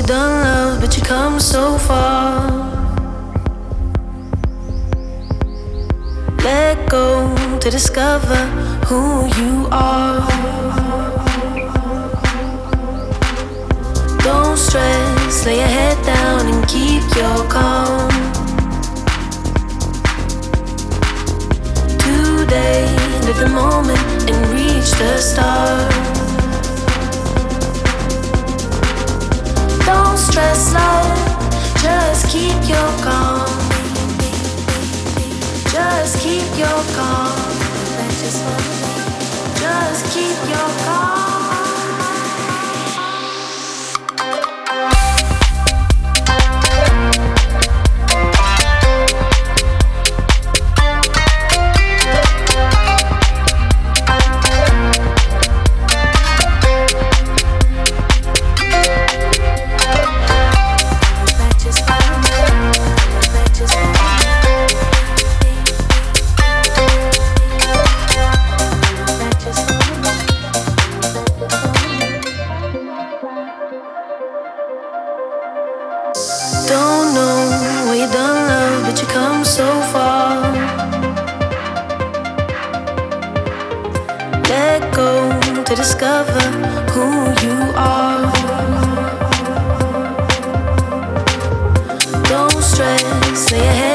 you done love, but you come so far. Let go to discover who you are. Don't stress, lay your head down and keep your calm. Today, live the moment and reach the start. Don't stress, love, just keep your calm. Just keep your calm. Just keep your calm. Don't know where you done love, but you come so far. Let go to discover who you are. Don't stress, lay your head